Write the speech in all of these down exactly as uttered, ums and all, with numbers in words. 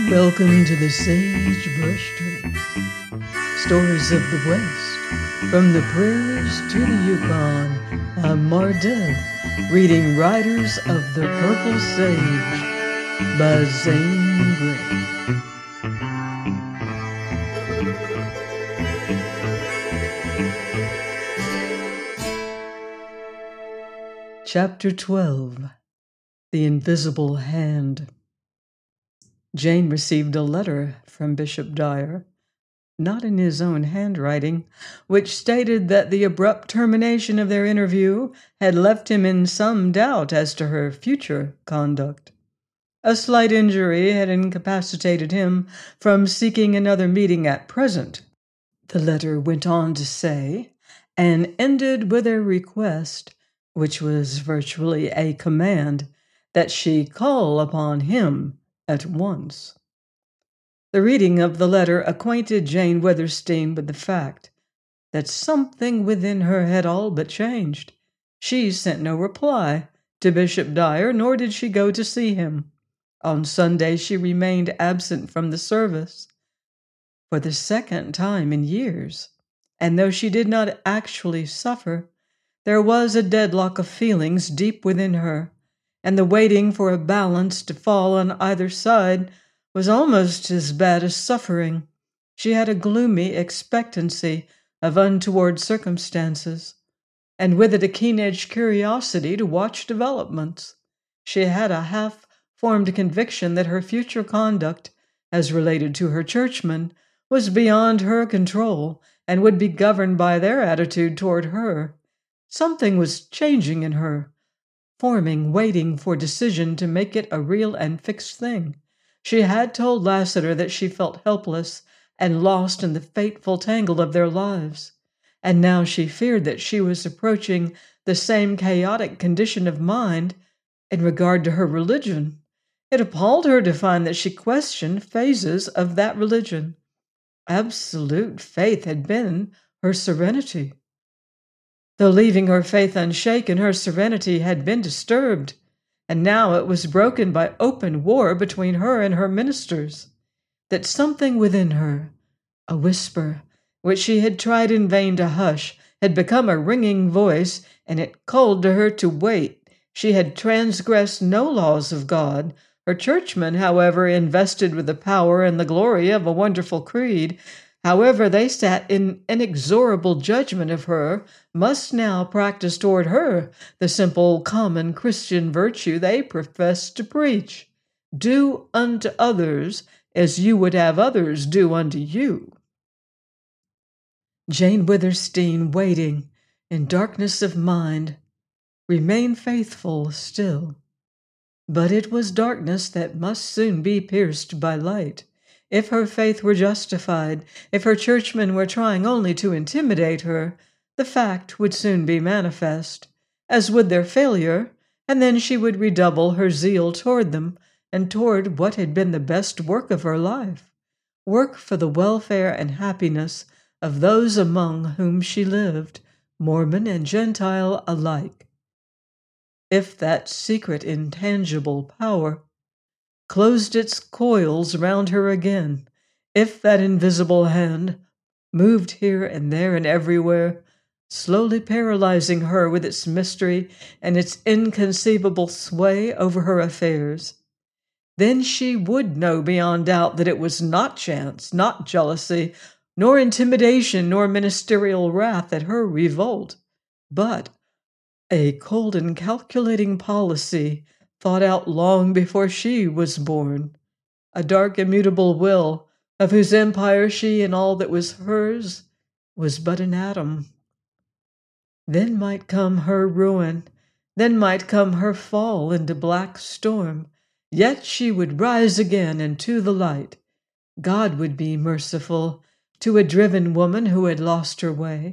Welcome to the Sagebrush Tree. Stories of the West, from the prairies to the Yukon. I'm Mardell, reading Riders of the Purple Sage by Zane Grey. Chapter twelve. The Invisible Hand. Jane received a letter from Bishop Dyer, not in his own handwriting, which stated that the abrupt termination of their interview had left him in some doubt as to her future conduct. A slight injury had incapacitated him from seeking another meeting at present, the letter went on to say, and ended with a request, which was virtually a command, that she call upon him at once. The reading of the letter acquainted Jane Withersteen with the fact that something within her had all but changed. She sent no reply to Bishop Dyer, nor did she go to see him. On Sunday she remained absent from the service for the second time in years, and though she did not actually suffer, there was a deadlock of feelings deep within her, and the waiting for a balance to fall on either side was almost as bad as suffering. She had a gloomy expectancy of untoward circumstances, and with it a keen-edged curiosity to watch developments. She had a half-formed conviction that her future conduct, as related to her churchmen, was beyond her control and would be governed by their attitude toward her. Something was changing in her, forming, waiting for decision to make it a real and fixed thing. She had told Lassiter that she felt helpless and lost in the fateful tangle of their lives, and now she feared that she was approaching the same chaotic condition of mind in regard to her religion. It appalled her to find that she questioned phases of that religion. Absolute faith had been her serenity. Though leaving her faith unshaken, her serenity had been disturbed, and now it was broken by open war between her and her ministers. That something within her, a whisper, which she had tried in vain to hush, had become a ringing voice, and it called to her to wait. She had transgressed no laws of God. Her churchmen, however, invested with the power and the glory of a wonderful creed, however they sat in inexorable judgment of her, must now practice toward her the simple, common Christian virtue they professed to preach. Do unto others as you would have others do unto you. Jane Withersteen, waiting in darkness of mind, remained faithful still. But it was darkness that must soon be pierced by light. If her faith were justified, if her churchmen were trying only to intimidate her, the fact would soon be manifest, as would their failure, and then she would redouble her zeal toward them and toward what had been the best work of her life, work for the welfare and happiness of those among whom she lived, Mormon and Gentile alike. If that secret intangible power closed its coils round her again, if that invisible hand moved here and there and everywhere, slowly paralyzing her with its mystery and its inconceivable sway over her affairs, then she would know beyond doubt that it was not chance, not jealousy, nor intimidation, nor ministerial wrath at her revolt, but a cold and calculating policy thought out long before she was born, a dark immutable will, of whose empire she and all that was hers was but an atom. Then might come her ruin, then might come her fall into black storm, yet she would rise again into the light. God would be merciful to a driven woman who had lost her way.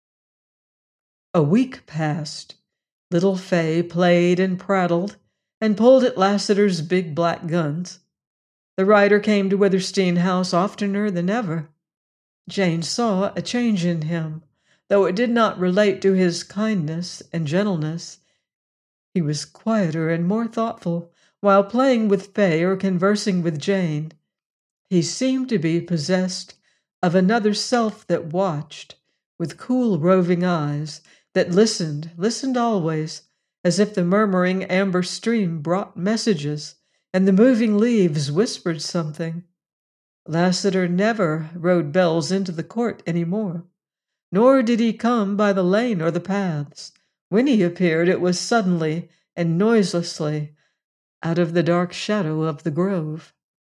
A week passed. Little Fay played and prattled, and pulled at Lassiter's big black guns. The rider came to Withersteen House oftener than ever. Jane saw a change in him, though it did not relate to his kindness and gentleness. He was quieter and more thoughtful, while playing with Fay or conversing with Jane. He seemed to be possessed of another self that watched, with cool, roving eyes, that listened, listened always, as if the murmuring amber stream brought messages, and the moving leaves whispered something. Lassiter never rode Bells into the court any more, nor did he come by the lane or the paths. When he appeared, it was suddenly and noiselessly out of the dark shadow of the grove.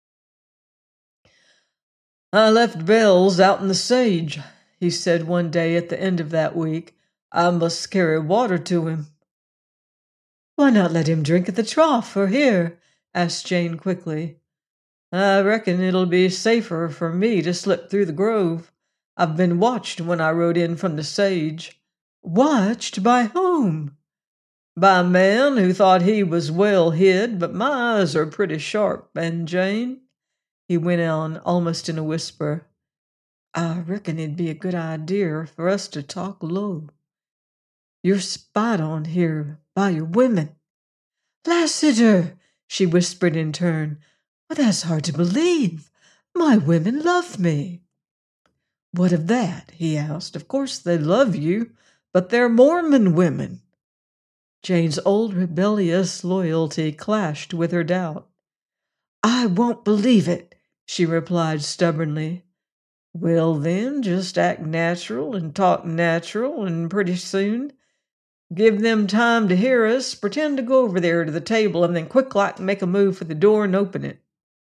"I left Bells out in the sage," he said one day at the end of that week. "I must carry water to him." "Why not let him drink at the trough or here?" asked Jane quickly. "I reckon it'll be safer for me to slip through the grove. I've been watched when I rode in from the sage." "Watched by whom?" "By a man who thought he was well hid, but my eyes are pretty sharp, and Jane," he went on almost in a whisper, "I reckon it'd be a good idea for us to talk low. You're spied on here by your women." "Lassiter!" she whispered in turn. "Well, that's hard to believe. My women love me." "What of that?" he asked. "Of course they love you, but they're Mormon women." Jane's old rebellious loyalty clashed with her doubt. "I won't believe it," she replied stubbornly. "Well, then, just act natural and talk natural, and pretty soon give them time to hear us. Pretend to go over there to the table and then quick-like make a move for the door and open it."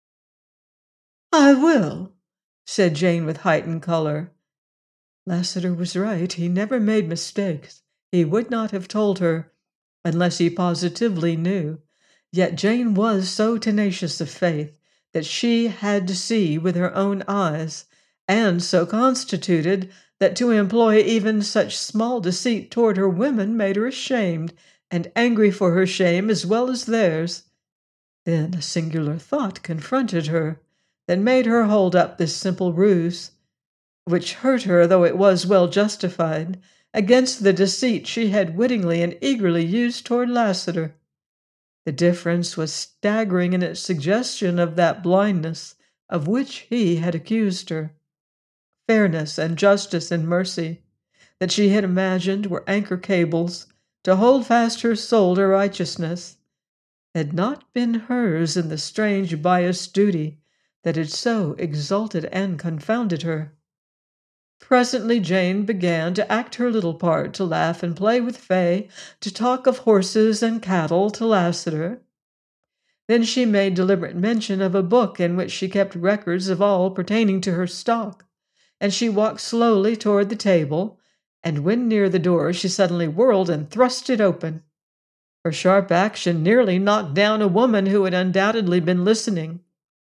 "I will," said Jane with heightened color. Lassiter was right. He never made mistakes. He would not have told her unless he positively knew. Yet Jane was so tenacious of faith that she had to see with her own eyes, and so constituted that to employ even such small deceit toward her women made her ashamed and angry for her shame as well as theirs. Then a singular thought confronted her that made her hold up this simple ruse, which hurt her, though it was well justified, against the deceit she had wittingly and eagerly used toward Lassiter. The difference was staggering in its suggestion of that blindness of which he had accused her. Fairness and justice and mercy that she had imagined were anchor cables to hold fast her soul to righteousness had not been hers in the strange biased duty that had so exalted and confounded her. Presently Jane began to act her little part, to laugh and play with Fay, to talk of horses and cattle to Lassiter. Then she made deliberate mention of a book in which she kept records of all pertaining to her stock, and she walked slowly toward the table, and when near the door she suddenly whirled and thrust it open. Her sharp action nearly knocked down a woman who had undoubtedly been listening.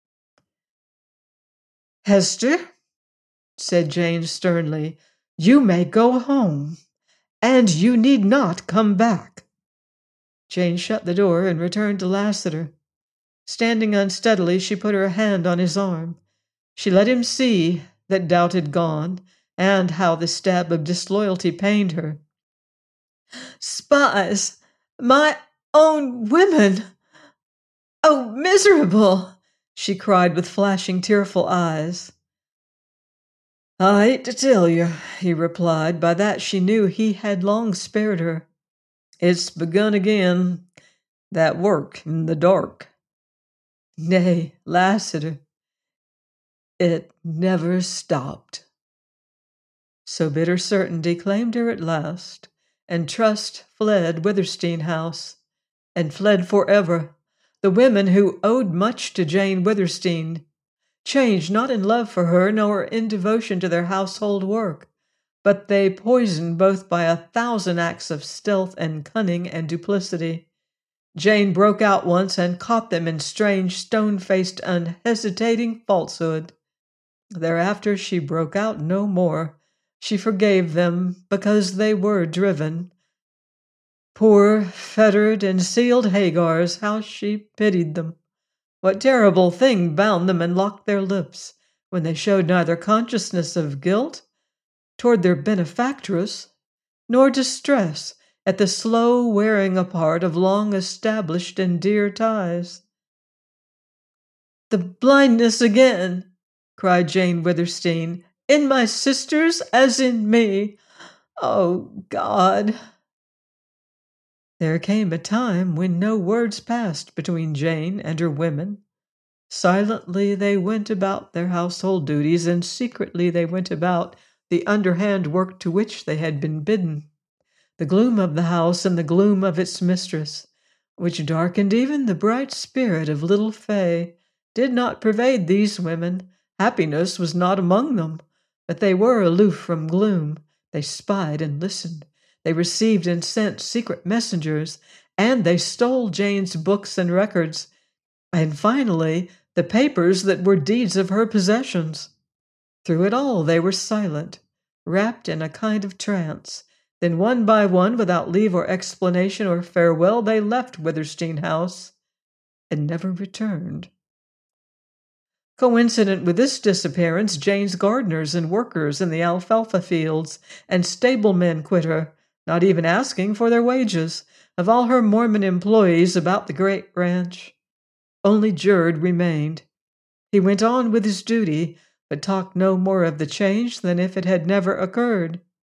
"Hester," said Jane sternly, "you may go home, and you need not come back." Jane shut the door and returned to Lassiter. Standing unsteadily, she put her hand on his arm. She let him see that doubt had gone, and how the stab of disloyalty pained her. "Spies! My own women! Oh, miserable!" she cried with flashing, tearful eyes. "I hate to tell you," he replied. By that she knew he had long spared her. "It's begun again, that work in the dark." "Nay, Lassiter, it never stopped." So bitter certainty claimed her at last, and trust fled Witherstein House, and fled forever. The women who owed much to Jane Witherstein changed not in love for her nor in devotion to their household work, but they poisoned both by a thousand acts of stealth and cunning and duplicity. Jane broke out once and caught them in strange, stone-faced, unhesitating falsehood. Thereafter she broke out no more. She forgave them because they were driven. Poor, fettered, and sealed Hagars, how she pitied them! What terrible thing bound them and locked their lips when they showed neither consciousness of guilt toward their benefactress, nor distress at the slow wearing apart of long-established and dear ties? "The blindness again!" cried Jane Withersteen. "In my sisters as in me. Oh, God!" There came a time when no words passed between Jane and her women. Silently they went about their household duties, and secretly they went about the underhand work to which they had been bidden. The gloom of the house and the gloom of its mistress, which darkened even the bright spirit of little Fay, did not pervade these women. Happiness was not among them, but they were aloof from gloom. They spied and listened. They received and sent secret messengers, and they stole Jane's books and records, and finally the papers that were deeds of her possessions. Through it all they were silent, wrapped in a kind of trance. Then one by one, without leave or explanation or farewell, they left Withersteen House and never returned. Coincident with this disappearance, Jane's gardeners and workers in the alfalfa fields and stablemen quit her, not even asking for their wages. Of all her Mormon employees about the great ranch, only Jerd remained. He went on with his duty, but talked no more of the change than if it had never occurred.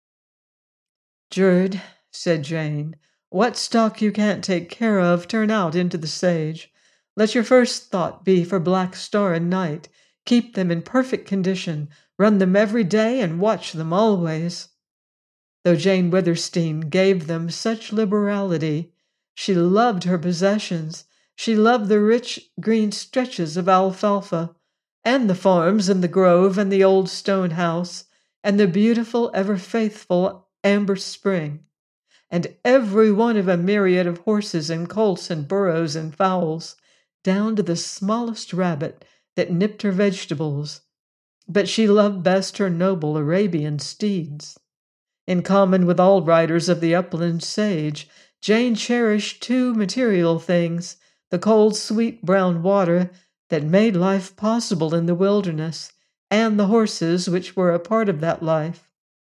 "Jerd," said Jane, "what stock you can't take care of, turn out into the sage. Let your first thought be for Black Star and Night. Keep them in perfect condition. Run them every day and watch them always." Though Jane Withersteen gave them such liberality, she loved her possessions. She loved the rich green stretches of alfalfa, and the farms and the grove and the old stone house, and the beautiful, ever-faithful Amber Spring, and every one of a myriad of horses and colts and burros and fowls, down to the smallest rabbit that nipped her vegetables. But she loved best her noble Arabian steeds. In common with all riders of the upland sage, Jane cherished two material things: the cold, sweet brown water that made life possible in the wilderness, and the horses which were a part of that life.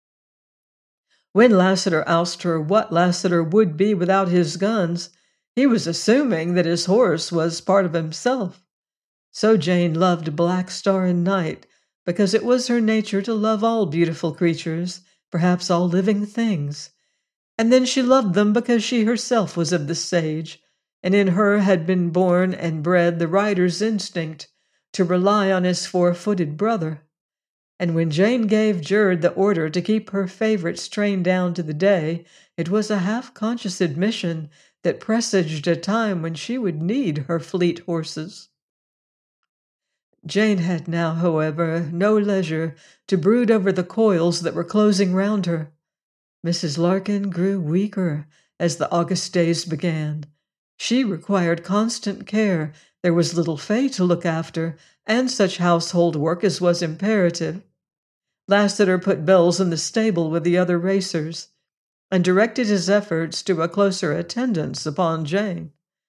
When Lassiter asked her what Lassiter would be without his guns, he was assuming that his horse was part of himself. So Jane loved Black Star and Night, because it was her nature to love all beautiful creatures, perhaps all living things. And then she loved them because she herself was of the sage, and in her had been born and bred the rider's instinct to rely on his four-footed brother. And when Jane gave Jerd the order to keep her favorites trained down to the day, it was a half-conscious admission that presaged a time when she would need her fleet horses. Jane had now, however, no leisure to brood over the coils that were closing round her. Missus Larkin grew weaker as the August days began. She required constant care. There was little Fay to look after, and such household work as was imperative. Lassiter put Bells in the stable with the other racers, and directed his efforts to a closer attendance upon Jane.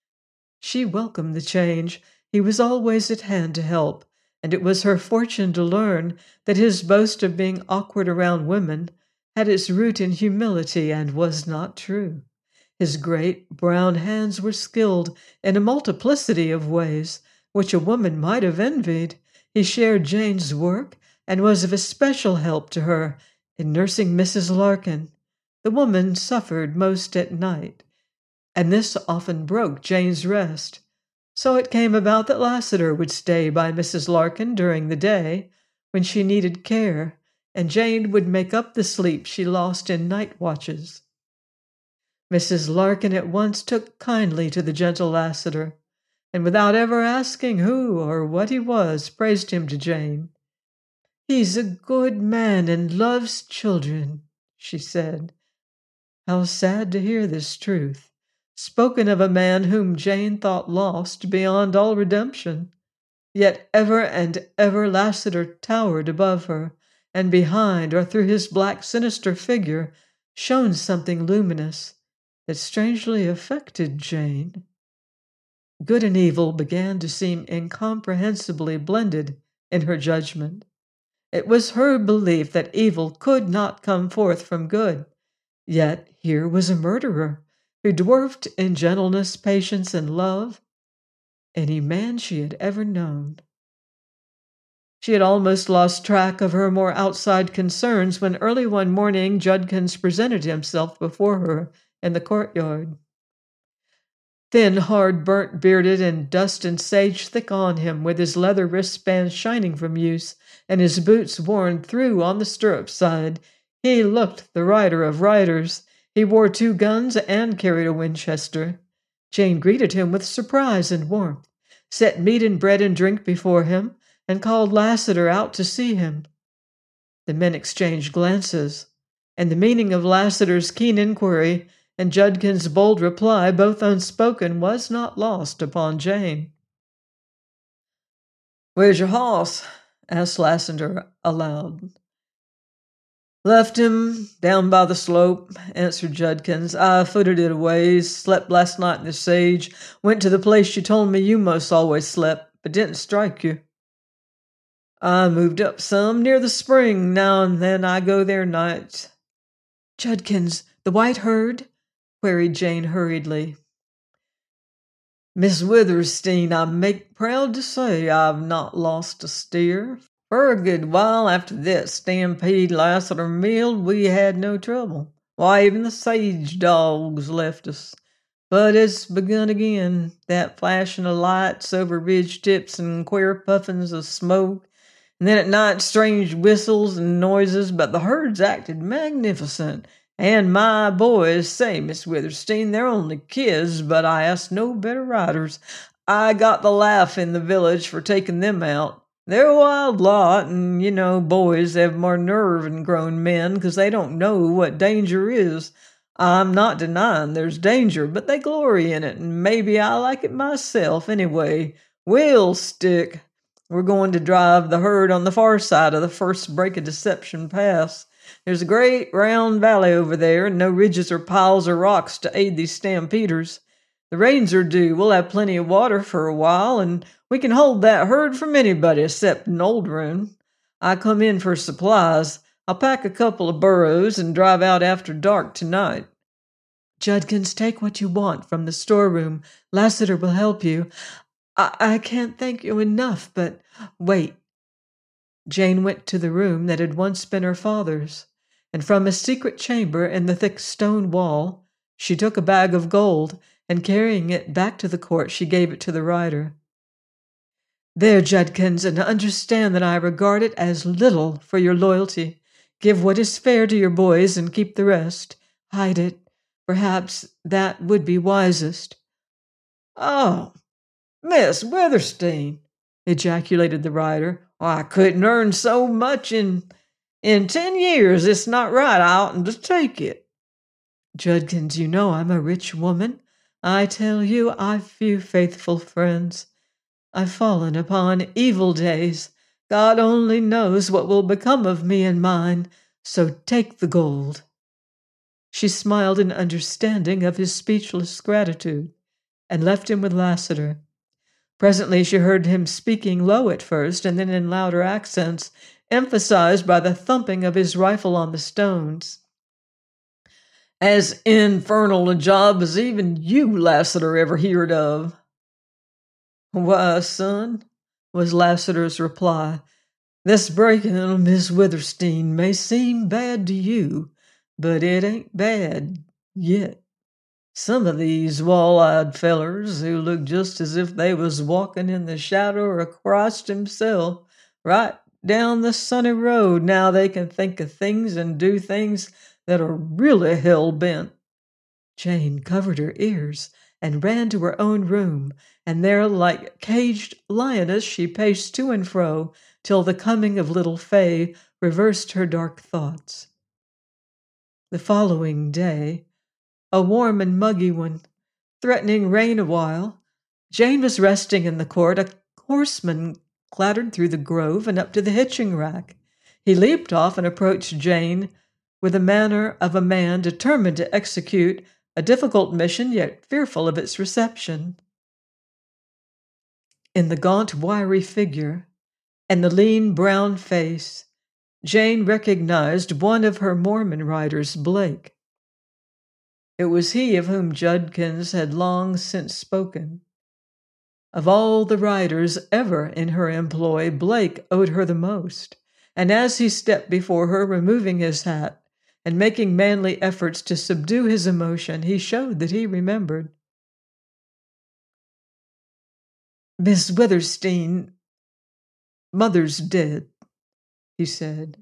She welcomed the change. He was always at hand to help, and it was her fortune to learn that his boast of being awkward around women had its root in humility and was not true. His great brown hands were skilled in a multiplicity of ways, which a woman might have envied. He shared Jane's work and was of especial help to her in nursing Missus Larkin. The woman suffered most at night, and this often broke Jane's rest. So it came about that Lassiter would stay by Missus Larkin during the day when she needed care, and Jane would make up the sleep she lost in night watches. Missus Larkin at once took kindly to the gentle Lassiter, and without ever asking who or what he was, praised him to Jane. "He's a good man and loves children," she said. How sad to hear this truth, spoken of a man whom Jane thought lost beyond all redemption. Yet ever and ever Lassiter towered above her, and behind or through his black sinister figure shone something luminous that strangely affected Jane. Good and evil began to seem incomprehensibly blended in her judgment. It was her belief that evil could not come forth from good. Yet here was a murderer who dwarfed in gentleness, patience, and love any man she had ever known. She had almost lost track of her more outside concerns when early one morning Judkins presented himself before her in the courtyard. Thin, hard, burnt-bearded, and dust and sage thick on him, with his leather wristbands shining from use, and his boots worn through on the stirrup side, he looked the rider of riders. He wore two guns and carried a Winchester. Jane greeted him with surprise and warmth, set meat and bread and drink before him, and called Lassiter out to see him. The men exchanged glances, and the meaning of Lassiter's keen inquiry and Judkins' bold reply, both unspoken, was not lost upon Jane. "Where's your hoss?" asked Lassiter aloud. "Left him down by the slope," answered Judkins. "I footed it a ways, slept last night in the sage, went to the place you told me you most always slept, but didn't strike you. I moved up some near the spring. Now and then I go there nights." "Judkins, the white herd?" queried Jane hurriedly. "Miss Withersteen, I make proud to say I've not lost a steer. For a good while after that stampede Lassiter milled, we had no trouble. Why, even the sage dogs left us. But it's begun again, that flashing of lights over ridge tips and queer puffings of smoke, and then at night strange whistles and noises, but the herd's acted magnificent. And my boys say, Miss Withersteen, they're only kids, but I ask no better riders. I got the laugh in the village for taking them out. They're a wild lot, and, you know, boys have more nerve than grown men, 'cause they don't know what danger is. I'm not denying there's danger, but they glory in it, and maybe I like it myself anyway. We'll stick. We're going to drive the herd on the far side of the first break of Deception Pass. There's a great round valley over there, and no ridges or piles or rocks to aid these stampeders. The rains are due. We'll have plenty of water for a while, and we can hold that herd from anybody except an old roan. I come in for supplies. I'll pack a couple of burros and drive out after dark tonight." "Judkins, take what you want from the storeroom. Lassiter will help you. I, I can't thank you enough, but wait." Jane went to the room that had once been her father's, and from a secret chamber in the thick stone wall, she took a bag of gold, and carrying it back to the court, she gave it to the rider. "There, Judkins, and understand that I regard it as little for your loyalty. Give what is fair to your boys and keep the rest. Hide it. Perhaps that would be wisest." "Oh, Miss Withersteen!" ejaculated the rider. "I couldn't earn so much in in ten years. It's not right. I oughtn't to take it." "Judkins, you know I'm a rich woman. I tell you I've few faithful friends. I've fallen upon evil days. God only knows what will become of me and mine, so take the gold." She smiled in understanding of his speechless gratitude, and left him with Lassiter. Presently she heard him speaking low at first, and then in louder accents, emphasized by the thumping of his rifle on the stones. "As infernal a job as even you, Lassiter, ever heard of." "Why, son," was Lassiter's reply, "this breaking of Miss Withersteen may seem bad to you, but it ain't bad yet. Some of these wall-eyed fellers who look just as if they was walking in the shadow of Christ himself right down the sunny road, now they can think of things and do things that are really hell-bent." Jane covered her ears and ran to her own room, and there, like a caged lioness, she paced to and fro till the coming of little Fay reversed her dark thoughts. The following day, a warm and muggy one, threatening rain a while, Jane was resting in the court. A horseman clattered through the grove and up to the hitching rack. He leaped off and approached Jane with the manner of a man determined to execute a difficult mission, yet fearful of its reception. In the gaunt, wiry figure and the lean, brown face, Jane recognized one of her Mormon riders, Blake. It was he of whom Judkins had long since spoken. Of all the writers ever in her employ, Blake owed her the most, and as he stepped before her, removing his hat and making manly efforts to subdue his emotion, he showed that he remembered. "Miss Withersteen, Mother's dead," he said.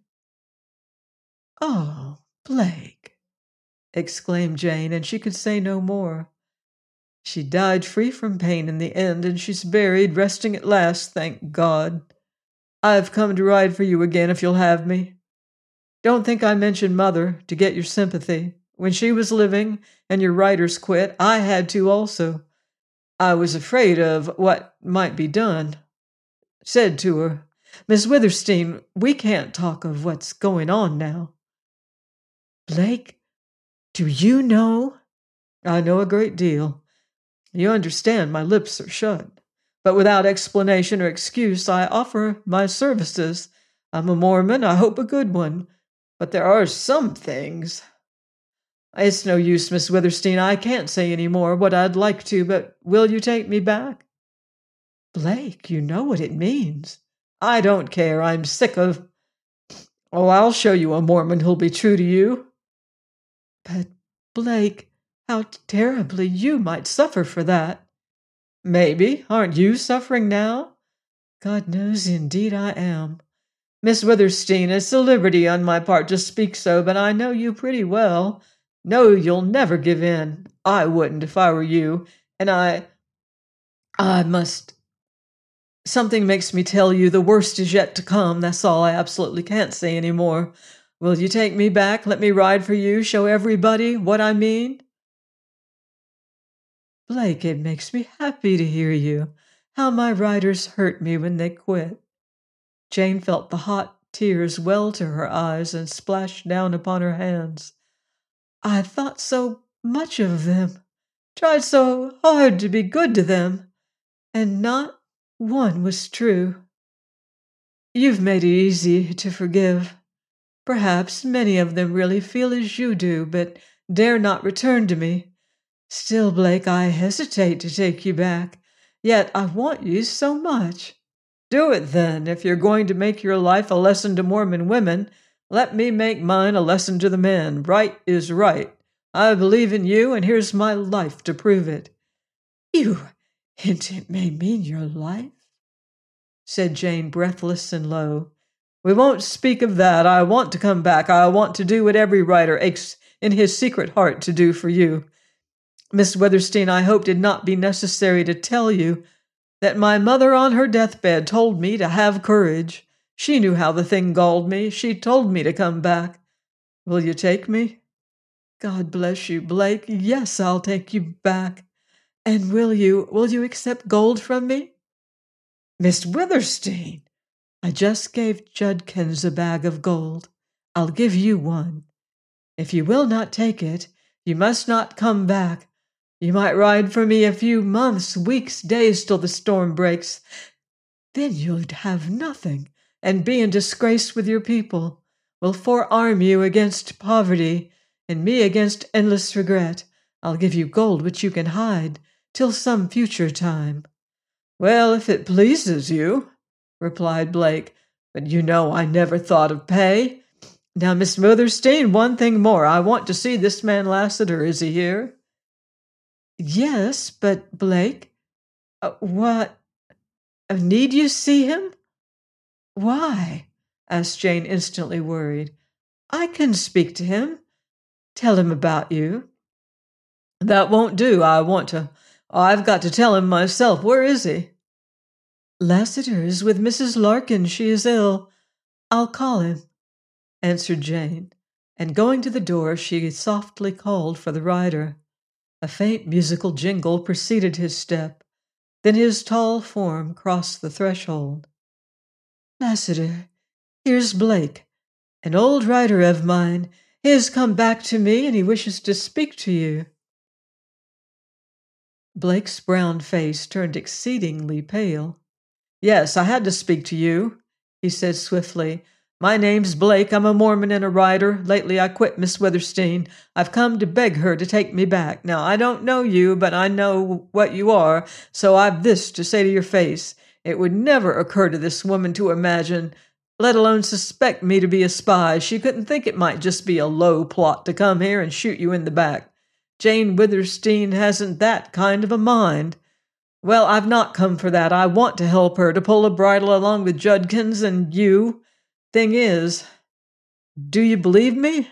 "Oh, Blake!" exclaimed Jane, and she could say no more. "She died free from pain in the end, and she's buried, resting at last, thank God. I've come to ride for you again if you'll have me. Don't think I mentioned Mother to get your sympathy. When she was living and your writers quit, I had to also. I was afraid of what might be done. Said to her, 'Miss Withersteen, we can't talk of what's going on now.'" "Blake, do you know?" "I know a great deal. You understand my lips are shut. But without explanation or excuse, I offer my services. I'm a Mormon, I hope a good one. But there are some things. It's no use, Miss Withersteen. I can't say any more what I'd like to, but will you take me back?" "Blake, you know what it means." "I don't care. I'm sick of... Oh, I'll show you a Mormon who'll be true to you." "But, Blake, how terribly you might suffer for that." "Maybe. Aren't you suffering now?" "God knows, indeed I am." "Miss Withersteen, it's a liberty on my part to speak so, but I know you pretty well. Know you'll never give in. I wouldn't if I were you. And I... I must... Something makes me tell you the worst is yet to come. That's all. I absolutely can't say any more. Will you take me back? Let me ride for you? Show everybody what I mean?" "Blake, it makes me happy to hear you. How my writers hurt me when they quit." Jane felt the hot tears well to her eyes and splash down upon her hands. "I thought so much of them, tried so hard to be good to them, and not one was true. You've made it easy to forgive. Perhaps many of them really feel as you do, but dare not return to me. Still, Blake, I hesitate to take you back, yet I want you so much." "Do it, then. If you're going to make your life a lesson to Mormon women, let me make mine a lesson to the men. Right is right. I believe in you, and here's my life to prove it." "You hint it may mean your life?" said Jane, breathless and low. "We won't speak of that. I want to come back. I want to do what every writer aches in his secret heart to do for you. Miss Withersteen, I hope did not be necessary to tell you that my mother on her deathbed told me to have courage. She knew how the thing galled me. She told me to come back. Will you take me?" "God bless you, Blake. Yes, I'll take you back. And will you, will you accept gold from me?" "Miss Withersteen!" "I just gave Judkins a bag of gold. I'll give you one. If you will not take it, you must not come back. You might ride for me a few months, weeks, days, till the storm breaks. Then you'd have nothing, and be in disgrace with your people. We'll forearm you against poverty, and me against endless regret. I'll give you gold which you can hide, till some future time." "Well, if it pleases you," replied Blake, "but you know I never thought of pay. Now, Miss Withersteen, one thing more. I want to see this man Lassiter. Is he here?" "Yes, but Blake, uh, what, uh, need you see him?" "Why?" asked Jane, instantly worried. "I can speak to him. Tell him about you." "That won't do. I want to... I've got to tell him myself. Where is he?" "Lassiter is with Missus Larkin. She is ill. I'll call him," answered Jane, and going to the door, she softly called for the rider. A faint musical jingle preceded his step. Then his tall form crossed the threshold. "Lassiter, here's Blake, an old writer of mine. He has come back to me, and he wishes to speak to you." Blake's brown face turned exceedingly pale. "Yes, I had to speak to you," he said swiftly. My name's Blake. I'm a Mormon and a writer. Lately I quit Miss Withersteen. I've come to beg her to take me back. Now, I don't know you, but I know what you are, so I've this to say to your face. It would never occur to this woman to imagine, let alone suspect me to be a spy. She couldn't think it might just be a low plot to come here and shoot you in the back. Jane Withersteen hasn't that kind of a mind. Well, I've not come for that. I want to help her, to pull a bridle along with Judkins and you. Thing is, do you believe me?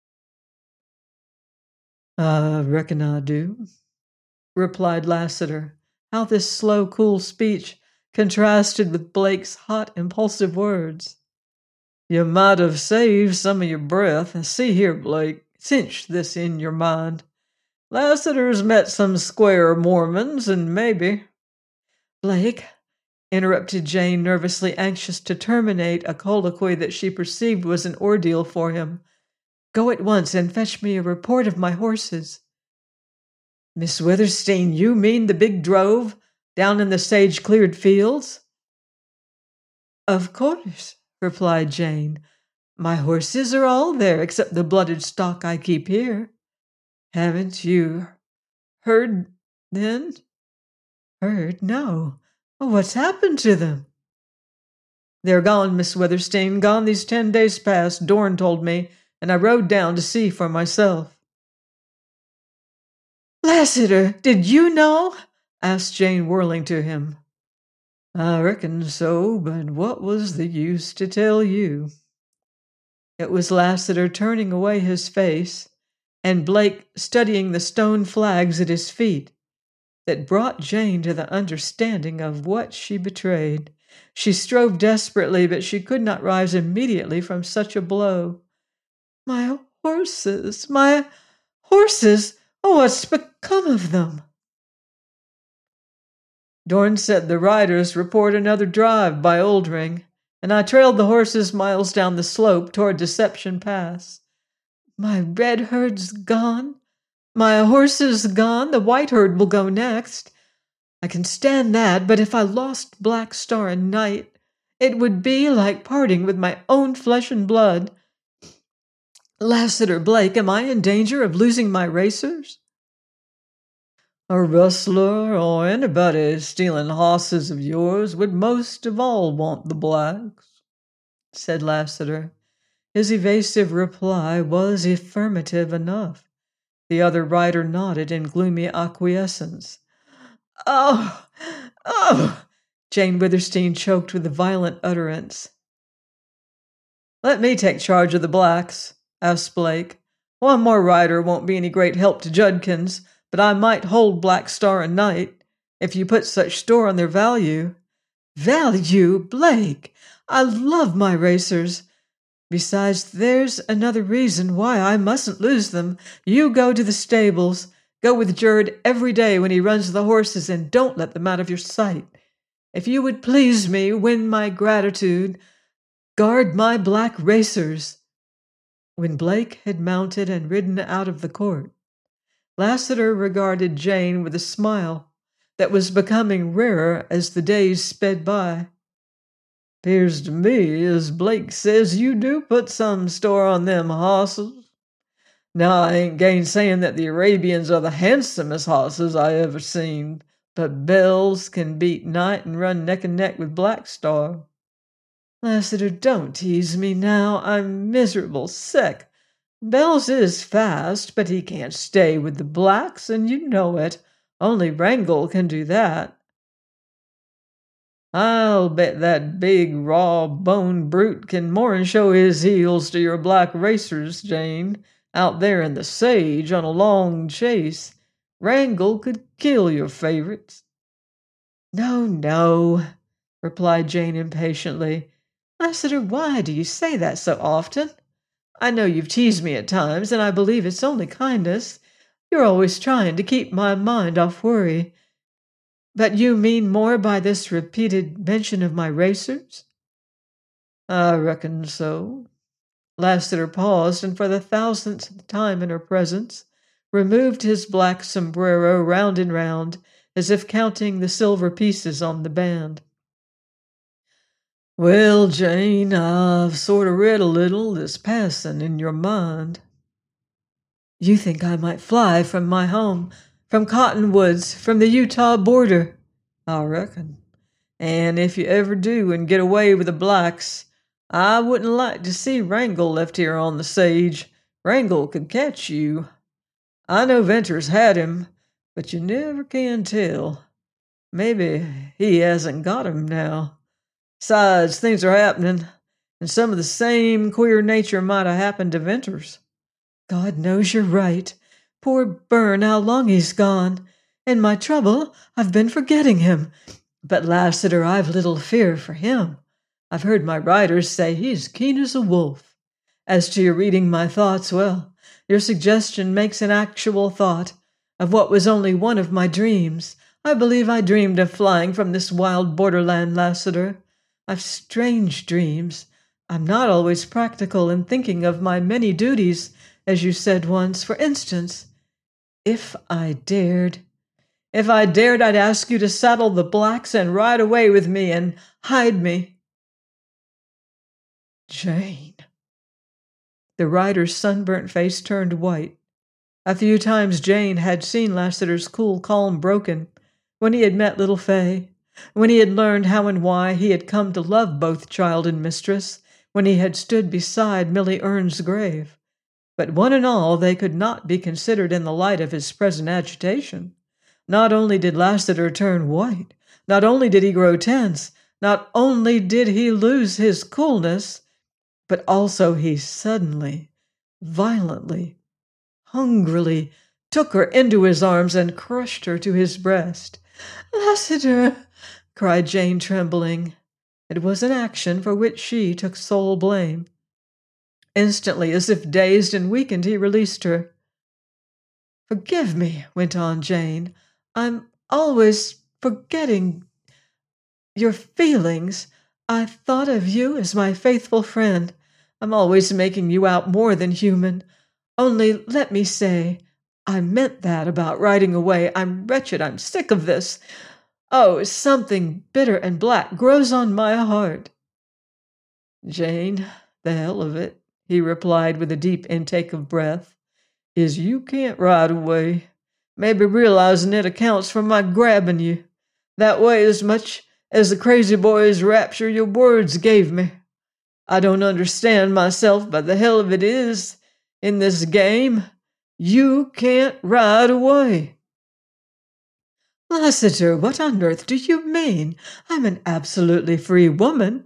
I reckon I do, replied Lassiter. How this slow, cool speech contrasted with Blake's hot, impulsive words. You might have saved some of your breath. See here, Blake, cinch this in your mind. Lassiter's met some square Mormons, and maybe— Blake, interrupted Jane, nervously anxious to terminate a colloquy that she perceived was an ordeal for him. Go at once and fetch me a report of my horses. Miss Withersteen, you mean the big drove down in the sage-cleared fields? Of course, replied Jane. My horses are all there except the blooded stock I keep here. Haven't you heard, then? Heard? No. What's happened to them? They're gone, Miss Withersteen, gone these ten days past, Dorn told me, and I rode down to see for myself. Lassiter, did you know? Asked Jane, whirling to him. I reckon so, but what was the use to tell you? It was Lassiter turning away his face, and Blake studying the stone flags at his feet, that brought Jane to the understanding of what she betrayed. She strove desperately, but she could not rise immediately from such a blow. My horses, my horses, oh, what's become of them? Dorn said the riders report another drive by Oldring, and I trailed the horses miles down the slope toward Deception Pass. My red herd's gone. My horses gone. The white herd will go next. I can stand that, but if I lost Black Star and Night, it would be like parting with my own flesh and blood. Lassiter, Blake, am I in danger of losing my racers? A rustler or anybody stealing horses of yours would most of all want the blacks, said Lassiter. His evasive reply was affirmative enough. The other rider nodded in gloomy acquiescence. Oh, oh, Jane Withersteen choked with a violent utterance. Let me take charge of the blacks, asked Blake. One more rider won't be any great help to Judkins, but I might hold Black Star and Night, if you put such store on their value. Value, Blake! I love my racers. Besides, there's another reason why I mustn't lose them. You go to the stables. Go with Jerd every day when he runs the horses, and don't let them out of your sight. If you would please me, win my gratitude, guard my black racers. When Blake had mounted and ridden out of the court, Lassiter regarded Jane with a smile that was becoming rarer as the days sped by. "'Pears to me as Blake says you do put some store on them hosses. Now, I ain't gainsaying that the Arabians are the handsomest hosses I ever seen, but Bells can beat Night and run neck and neck with Black Star." "Lassiter, don't tease me now. I'm miserable sick. Bells is fast, but he can't stay with the blacks, and you know it. Only Wrangel can do that." "I'll bet that big, raw-boned brute can more'n show his heels to your black racers, Jane, out there in the sage on a long chase. Wrangel could kill your favorites." "No, no," replied Jane impatiently. "Lassiter, why do you say that so often? I know you've teased me at times, and I believe it's only kindness. You're always trying to keep my mind off worry. But you mean more by this repeated mention of my racers?" "I reckon so." Lassiter paused, and for the thousandth time in her presence, removed his black sombrero round and round, as if counting the silver pieces on the band. Well, Jane, I've sort of read a little that's passing in your mind. You think I might fly from my home, from Cottonwoods, from the Utah border? I reckon. And if you ever do and get away with the blacks, I wouldn't like to see Wrangle left here on the Sage. Wrangle could catch you. I know Venters had him, but you never can tell. Maybe he hasn't got him now. Besides, things are happening, and some of the same queer nature might have happened to Venters. God knows you're right. Poor Byrne, how long he's gone. In my trouble, I've been forgetting him. But Lassiter, I've little fear for him. I've heard my riders say he's keen as a wolf. As to your reading my thoughts, well, your suggestion makes an actual thought of what was only one of my dreams. I believe I dreamed of flying from this wild borderland, Lassiter. I've strange dreams. I'm not always practical in thinking of my many duties, as you said once. For instance, if I dared, if I dared, I'd ask you to saddle the blacks and ride away with me and hide me. Jane. The rider's sunburnt face turned white. A few times Jane had seen Lassiter's cool calm broken, when he had met little Fay, when he had learned how and why he had come to love both child and mistress, when he had stood beside Millie Ern's grave. But one and all, they could not be considered in the light of his present agitation. Not only did Lassiter turn white, not only did he grow tense, not only did he lose his coolness, but also he suddenly, violently, hungrily took her into his arms and crushed her to his breast. "Lassiter!" cried Jane, trembling. It was an action for which she took sole blame. Instantly, as if dazed and weakened, he released her. "Forgive me," went on Jane. "I'm always forgetting your feelings. I thought of you as my faithful friend. I'm always making you out more than human. Only let me say, I meant that about riding away. I'm wretched. I'm sick of this. Oh, something bitter and black grows on my heart." "Jane, the hell of it," he replied with a deep intake of breath, "is you can't ride away. Maybe realizing it accounts for my grabbing you that way as much as the crazy boy's rapture your words gave me. I don't understand myself, but the hell of it is, in this game, you can't ride away." "Lassiter, what on earth do you mean? I'm an absolutely free woman."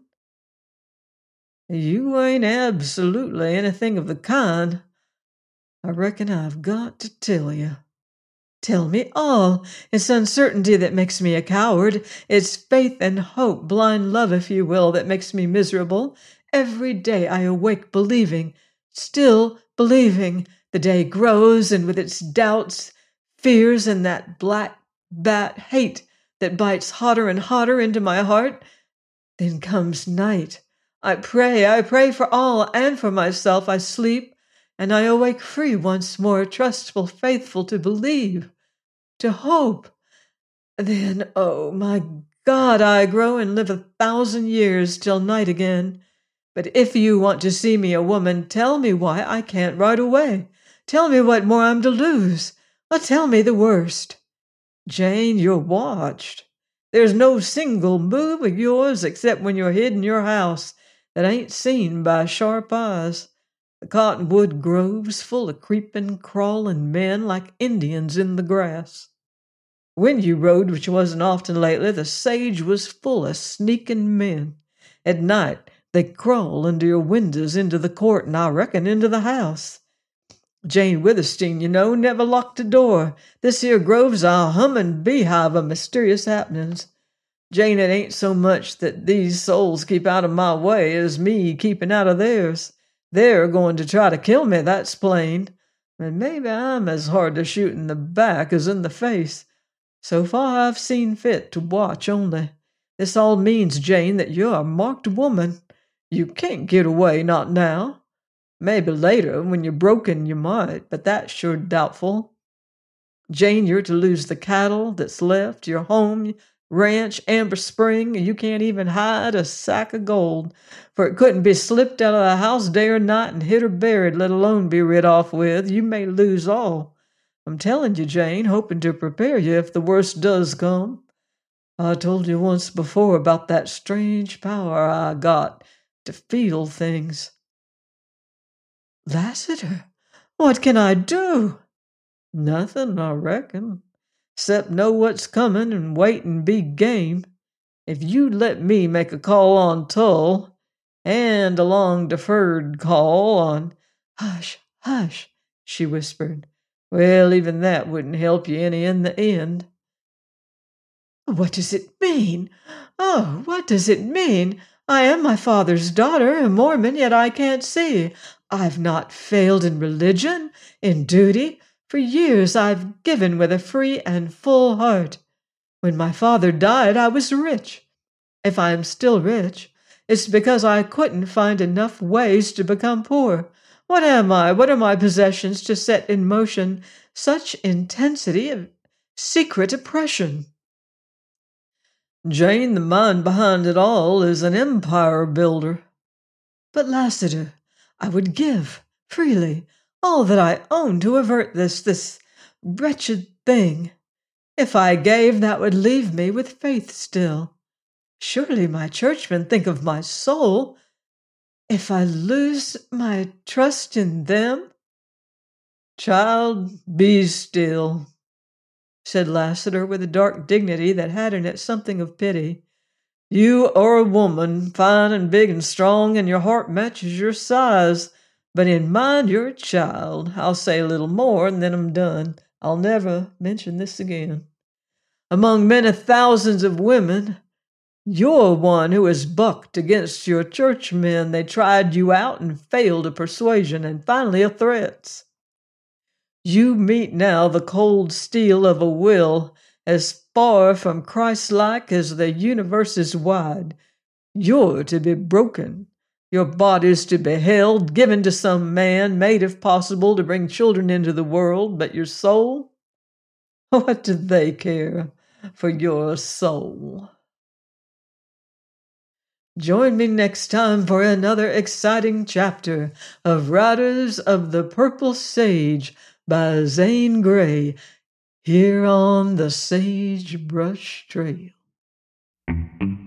"You ain't absolutely anything of the kind. I reckon I've got to tell you." "Tell me all. It's uncertainty that makes me a coward. It's faith and hope, blind love, if you will, that makes me miserable. Every day I awake believing, still believing. The day grows, and with its doubts, fears, and that black bat hate that bites hotter and hotter into my heart, then comes night. I pray, I pray for all and for myself. I sleep, and I awake free once more, trustful, faithful, to believe, to hope. Then, oh my God, I grow and live a thousand years till night again. But if you want to see me a woman, tell me why I can't ride away. Tell me what more I'm to lose. Or tell me the worst." "Jane, you're watched. There's no single move of yours, except when you're hid in your house, that ain't seen by sharp eyes. The cottonwood grove's full of creeping, crawling men like Indians in the grass. When you rode, which wasn't often lately, the sage was full of sneaking men. At night, they crawl under your windows into the court, and I reckon into the house. Jane Withersteen, you know, never locked a door. This here grove's a hummin' beehive of mysterious happenings. Jane, it ain't so much that these souls keep out of my way as me keeping out of theirs. They're going to try to kill me, that's plain. And maybe I'm as hard to shoot in the back as in the face. So far I've seen fit to watch only. This all means, Jane, that you're a marked woman. You can't get away, not now. Maybe later, when you're broken, you might, but that's sure doubtful. Jane, you're to lose the cattle that's left, your home, ranch, Amber Spring, and you can't even hide a sack of gold, for it couldn't be slipped out of the house day or night and hid or buried, let alone be rid off with. You may lose all. I'm telling you, Jane, hoping to prepare you if the worst does come. I told you once before about that strange power I got to feel things. Lassiter, what can I do? Nothing, I reckon, except know what's coming and wait and be game. If you'd let me make a call on Tull, and a long-deferred call on— Hush, hush, she whispered. Well, even that wouldn't help you any in the end. What does it mean? Oh, what does it mean? I am my father's daughter, a Mormon, yet I can't see. I've not failed in religion, in duty. For years I've given with a free and full heart. When my father died, I was rich. If I am still rich, it's because I couldn't find enough ways to become poor. What am I? What are my possessions to set in motion such intensity of secret oppression? Jane, the mind behind it all, is an empire builder. But, Lassiter, I would give, freely, all that I own to avert this, this wretched thing. If I gave, that would leave me with faith still. Surely my churchmen think of my soul. If I lose my trust in them— Child, be still, said Lassiter with a dark dignity that had in it something of pity. You are a woman, fine and big and strong, and your heart matches your size. But in mind you're a child. I'll say a little more, and then I'm done. I'll never mention this again. Among many thousands of women, you're one who has bucked against your churchmen. They tried you out and failed of persuasion and finally of threats. You meet now the cold steel of a will as far from Christ-like as the universe is wide. You're to be broken. Your body's to be held, given to some man, made if possible to bring children into the world, but your soul? What do they care for your soul? Join me next time for another exciting chapter of Riders of the Purple Sage by Zane Grey, here on the Sagebrush Trail.